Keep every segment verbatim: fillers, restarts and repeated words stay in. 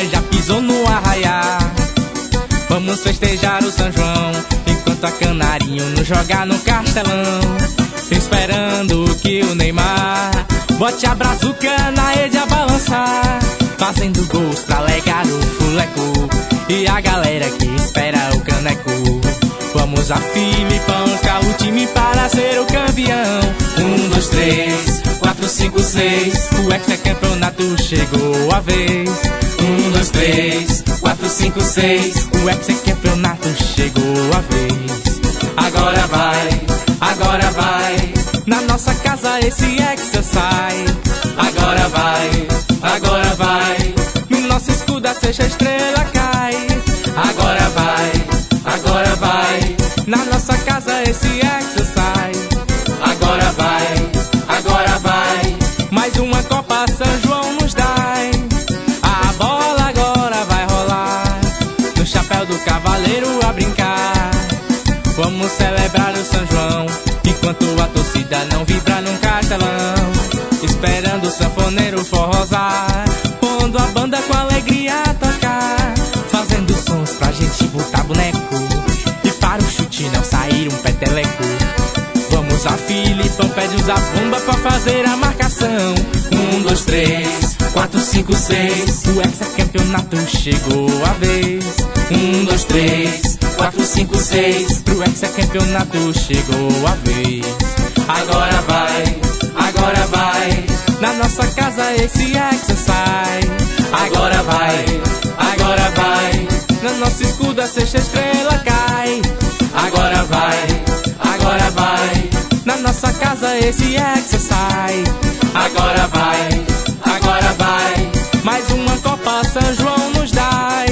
nós já pisou no arraiá. Vamos festejar o São João, enquanto a Canarinho nos joga no castelão. Esperando que o Neymar bote a brazuca na rede a balançar, fazendo gols pra alegar o fuleco e a galera que espera o caneco. Vamos a Filipão, escala o time para ser o campeão. Um, dois, três, quatro, cinco, seis, o hexacampeonato chegou a vez. Um, dois, três, quatro, cinco, seis, o hexacampeonato chegou a vez. Agora vai, agora vai, na nossa casa esse hexa sai. Agora vai, agora vai, no nosso escudo a sexta estrela cai. Agora vai, agora vai, na nossa casa esse hexa sai. Agora vai, agora vai, mais uma Copa São João nos dá. A bola agora vai rolar, no chapéu do cavaleiro a brincar. Vamos celebrar o São João, enquanto a torcida não vibra num castelão, esperando o sanfoneiro forrosar, pondo a banda com alegria a tocar, fazendo sons pra gente botar boneco e para o chute não sair um peteleco. Vamos a Filipão, pede usar bomba pra fazer a marcação. Um, dois, três, quatro, cinco, seis, o hexacampeonato chegou a vez. Um, dois, três, quatro, cinco, seis, pro hexacampeonato chegou a vez. Agora vai, agora vai, na nossa casa esse hexa sai. Agora vai, agora vai, no nosso escudo a sexta estrela cai. Agora vai, agora vai, na nossa casa esse hexa sai. Agora vai, agora vai, mais uma Copa São João nos dá.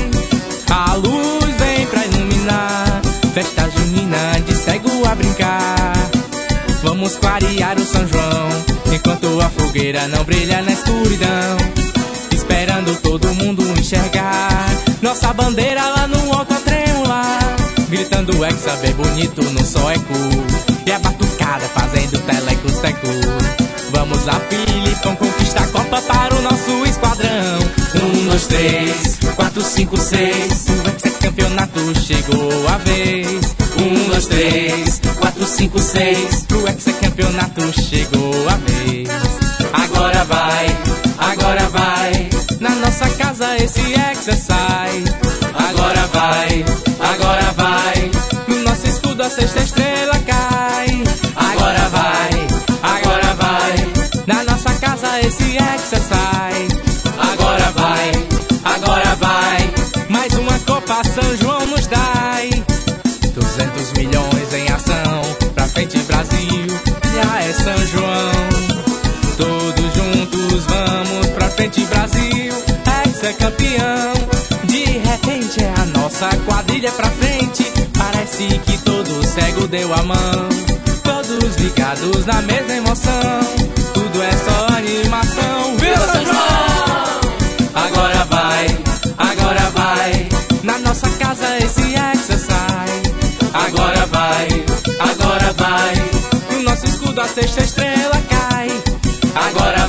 A luz vem pra iluminar, festa junina de cego a brincar. Vamos clarear o São João, enquanto a fogueira não brilha na escuridão, esperando todo mundo enxergar nossa bandeira lá no alto a tremular, gritando hexa bem bonito no só eco, e a batucada fazendo teleco-teco. Vamos a Filipão conquistar a Copa para o nosso esquadrão. Um, dois, três, quatro, cinco, seis, o hexacampeonato chegou a vez. Um, dois, três, quatro, cinco, seis, pro hexacampeonato chegou a vez. Agora vai, agora vai, na nossa casa esse hexa sai. Agora vai, agora vai, no nosso escudo a sexta estrela cai. Agora vai, agora vai, na nossa casa esse hexa sai. Agora vai, agora vai, mais uma Copa São João nos dá. Duzentos milhões em ação, pra frente Brasil, já é São João. Todos juntos vamos pra frente Brasil, hexa campeão. De repente é a nossa quadrilha pra frente, parece que todo cego deu a mão. Todos ligados na mesma emoção, tudo é só animação. Viva São João! Agora vai, agora vai, na nossa casa esse hexa sai. Agora vai, agora vai, no nosso escudo a sexta estrela cai. Agora